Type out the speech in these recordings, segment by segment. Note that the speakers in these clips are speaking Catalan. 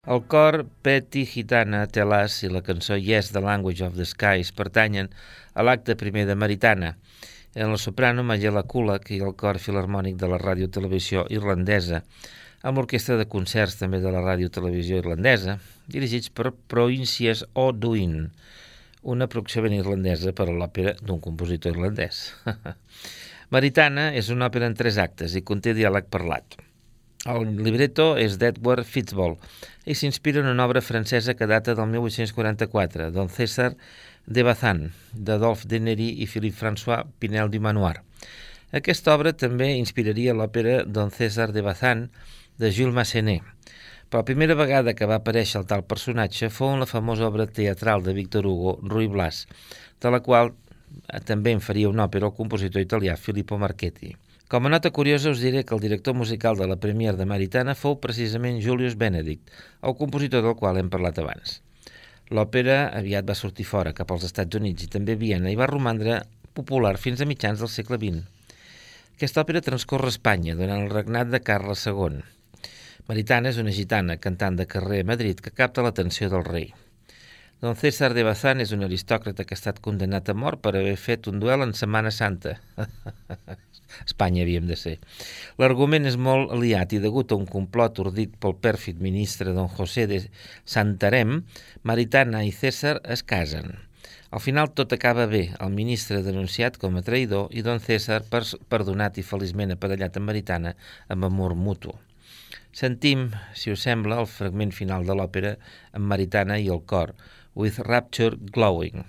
El cor Petty Gitana Telas i la cançó Yes, the Language of the Skies pertanyen a l'acte primer de Maritana. En la soprano Majella Kulak i el cor filharmònic de la ràdio-televisió irlandesa, amb l'orquestra de concerts també de la ràdio-televisió irlandesa, dirigits per Proinsias O'Doin, una producció irlandesa per a l'òpera d'un compositor irlandès. Maritana és una òpera en 3 actes i conté diàleg parlat. El libretto és d'Edward Fitzball i s'inspira en una obra francesa que data del 1844, Don César de Bazin, d'Adolphe Denery i Philippe-François Pinel du Manoir. Aquesta obra també inspiraria l'òpera Don César de Bazin de Jules Massenet, però la primera vegada que va aparèixer el tal personatge fou en la famosa obra teatral de Victor Hugo, Ruy Blas, de la qual també en faria una òpera el compositor italià Filippo Marchetti. Com a nota curiosa us diré que el director musical de la premiere de Maritana fou precisament Julius Benedict, el compositor del qual hem parlat abans. L'òpera aviat va sortir fora, cap als Estats Units i també a Viena, i va romandre popular fins a mitjans del segle XX. Aquesta òpera transcorre a Espanya durant el regnat de Carles II. Maritana és una gitana, cantant de carrer a Madrid, que capta l'atenció del rei. Don César de Bazin és un aristòcrata que ha estat condemnat a mort per haver fet un duel en Setmana Santa. Espanya havíem de ser. L'argument és molt liat i degut a un complot ordit pel pèrfid ministre Don José de Santarém, Maritana i César es casen. Al final tot acaba bé, el ministre denunciat com a traïdor i Don César perdonat i feliçment aparellat amb Maritana amb amor mutu. Sentim, si us sembla, el fragment final de l'òpera amb Maritana i el cor, With Rapture Glowing.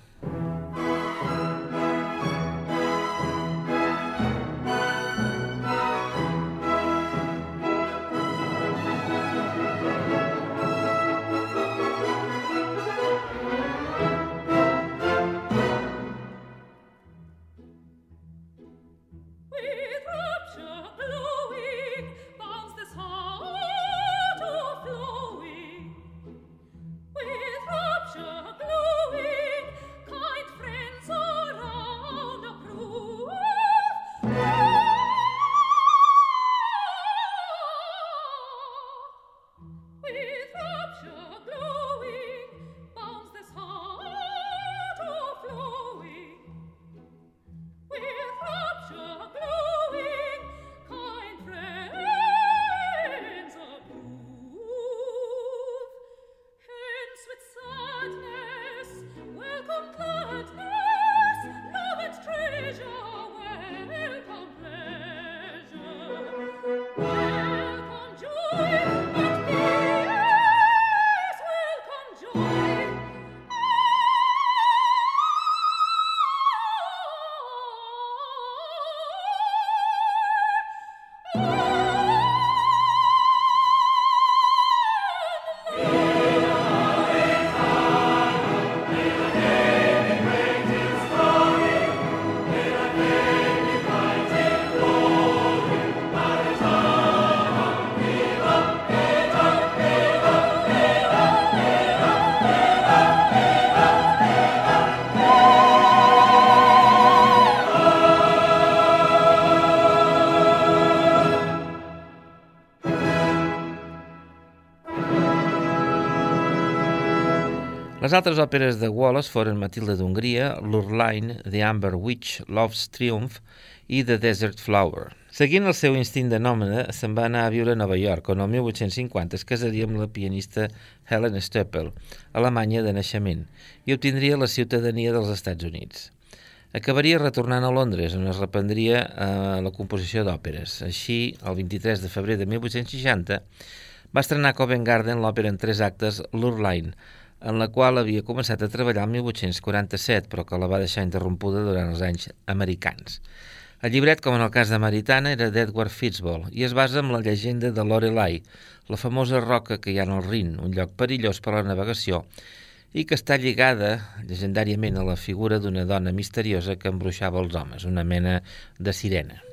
Les altres òperes de Wallace foren Matilda d'Hongria, Lurline, The Amber Witch, Love's Triumph i The Desert Flower. Seguint el seu instint de nòmada, se'n va anar a viure a Nova York, on el 1850 es casaria amb la pianista Helen Stoepel, alemanya de naixement, i obtindria la ciutadania dels Estats Units. Acabaria retornant a Londres, on es reprendria la composició d'òperes. Així, el 23 de febrer de 1860, va estrenar a Covent Garden l'òpera en 3 actes Lurline, en la qual havia començat a treballar el 1847, però que la va deixar interrompuda durant els anys americans. El llibret, com en el cas de Maritana, era d'Edward Fitzball i es basa en la llegenda de Lorelei, la famosa roca que hi ha al Rin, un lloc perillós per a la navegació, i que està lligada llegendàriament a la figura d'una dona misteriosa que embruixava els homes, una mena de sirena.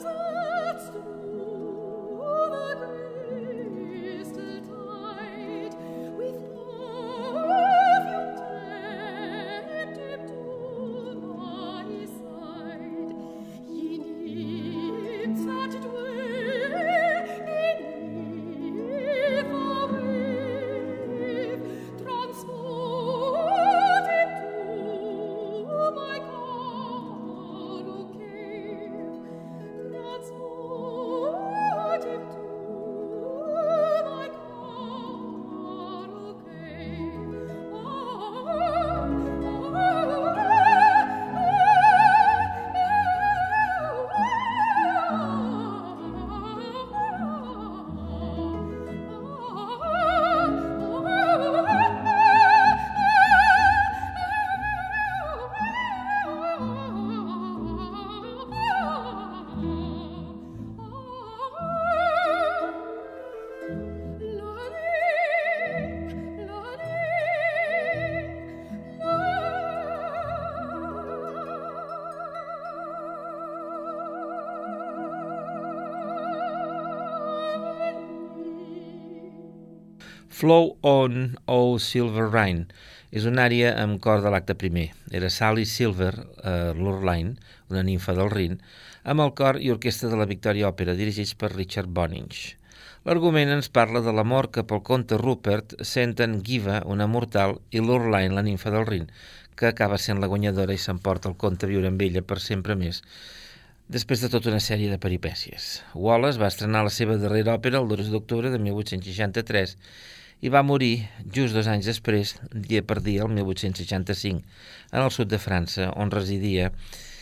Flow on, O Silver Rain és una ària amb cor de l'acte primer. Era Sally Silver, Lurline, una nimfa del Rin, amb el cor i orquestra de la Victoria Opera, dirigits per Richard Boninch. L'argument ens parla de l'amor que pel comte Rupert senten Giva, una mortal, i Lurline, la nimfa del Rin, que acaba sent la guanyadora i s'emporta el comte a viure amb ella per sempre més, després de tota una sèrie de peripècies. Wallace va estrenar la seva darrera òpera el 2 d'octubre de 1863 i va morir just 2 anys després, dia per dia, el 1865, en el sud de França, on residia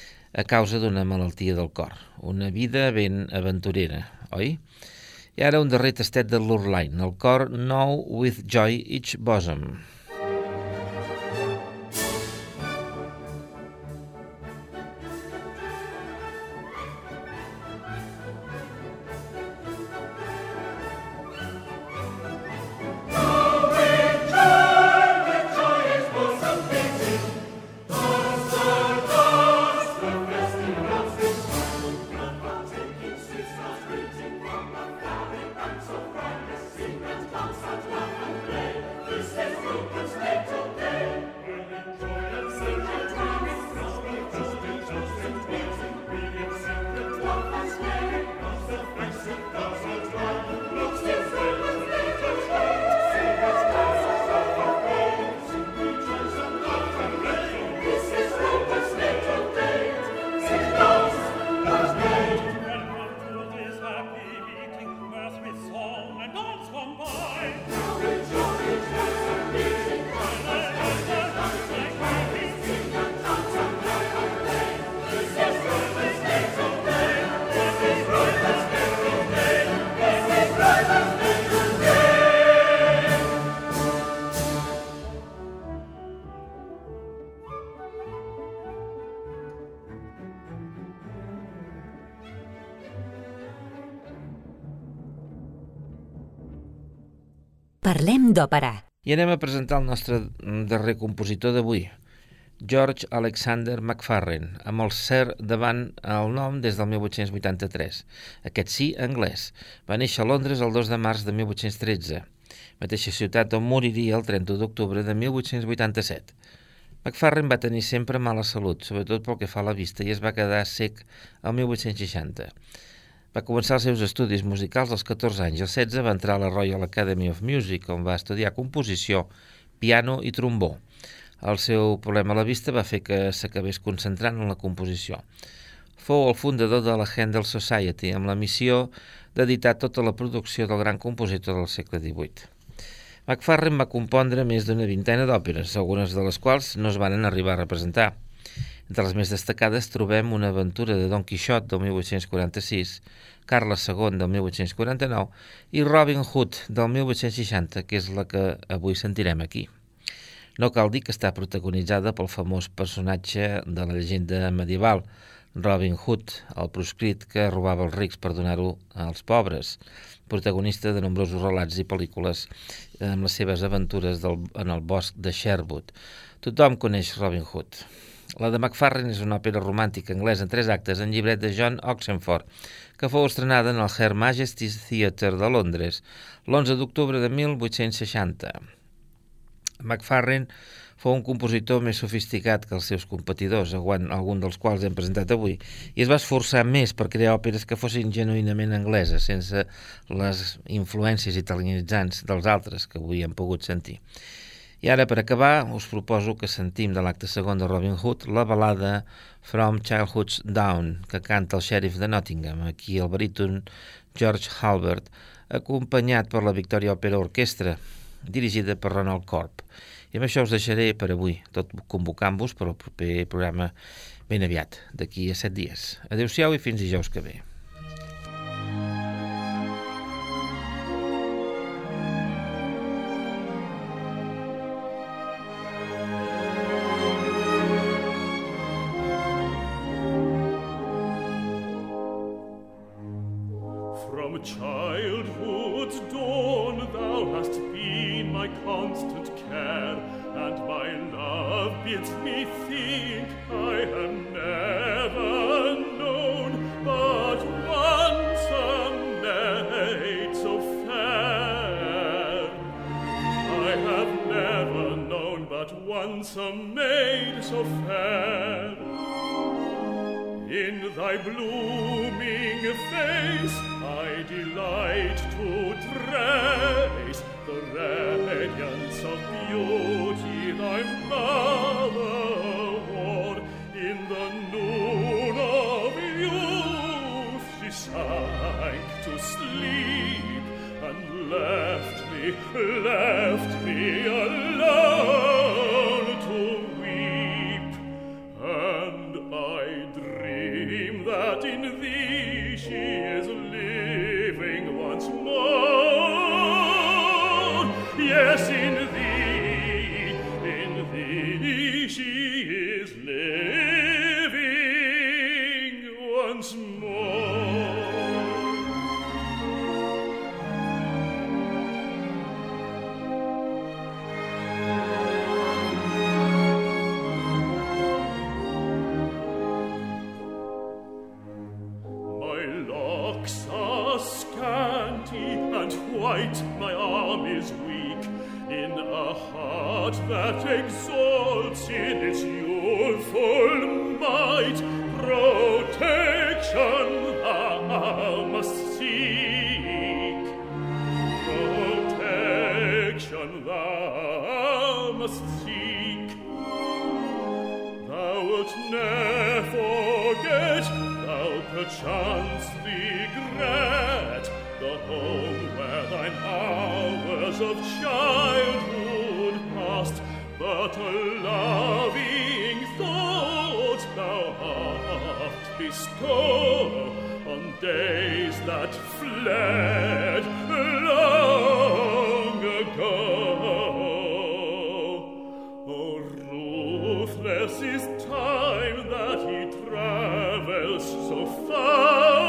a causa d'una malaltia del cor. Una vida ben aventurera, oi? I ara un darrer tastet de Lurline, el cor Now with Joy Each Bosom. Parlem d'òpera. I anem a presentar el nostre darrer compositor d'avui, George Alexander McFarlane, amb el Sir davant el nom des del 1883. Aquest sí, anglès. Va néixer a Londres el 2 de març de 1813, mateixa ciutat on moriria el 31 d'octubre de 1887. McFarlane va tenir sempre mala salut, sobretot pel que fa a la vista, i es va quedar cec el 1860. Va començar els seus estudis musicals als 14 anys i als 16 va entrar a la Royal Academy of Music, on va estudiar composició, piano i trombó. El seu problema a la vista va fer que s'acabés concentrant en la composició. Fou el fundador de la Handel Society, amb la missió d'editar tota la producció del gran compositor del segle XVIII. McFarlane va compondre més d'una vintena d'òperes, algunes de les quals no es van arribar a representar. Entre les més destacades trobem Una aventura de Don Quixot del 1846, Carles II del 1849 i Robin Hood del 1860, que és la que avui sentirem aquí. No cal dir que està protagonitzada pel famós personatge de la llegenda medieval, Robin Hood, el proscrit que robava els rics per donar-ho als pobres, protagonista de nombrosos relats i pel·lícules amb les seves aventures en el bosc de Sherwood. Tothom coneix Robin Hood. La de Macfarlane és una òpera romàntica anglesa en 3 actes en llibret de John Oxenford, que fou estrenada en el Her Majesty's Theatre de Londres l'11 d'octubre de 1860. Macfarlane fou un compositor més sofisticat que els seus competidors, alguns dels quals hem presentat avui, i es va esforçar més per crear òperes que fossin genuïnament angleses, sense les influències italianitzants dels altres que avui hem pogut sentir. I ara, per acabar, us proposo que sentim de l'acte segon de Robin Hood la balada From Childhood's Down, que canta el xèrif de Nottingham, aquí el baríton George Halbert, acompanyat per la Victoria Opera Orquestra, dirigida per Ronald Corp. I amb això us deixaré per avui, tot convocant-vos per al proper programa ben aviat, d'aquí a 7 dies. Adéu-siau i fins dijous que ve. From childhood's dawn thou hast been my constant care, and my love bids me think I have never known but once a maid so fair. I have never known but once a maid so fair. In thy blooming face I delight to trace the radiance of beauty thy mother wore. In the noon of youth she sank to sleep and left me alone to weep. And I dream that in thee she is living once more. Yes, in thee she is living once more. White, my arm is weak in a heart that exalts in its youthful might. Protection thou must seek. Protection thou must seek. Thou wilt ne'er forget, thou perchance regret the home where thine hours of childhood passed, but a loving thought thou oft bestow on days that fled long ago. Oh, ruthless is time that he travels so fast.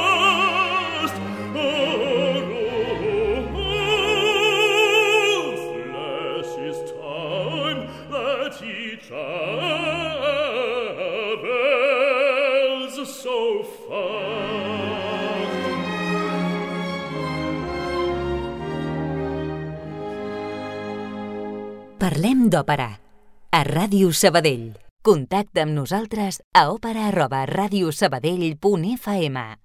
Travels so fast. Parlem d'òpera a Ràdio Sabadell. Contacta amb nosaltres a òpera@radiosabadell.fm.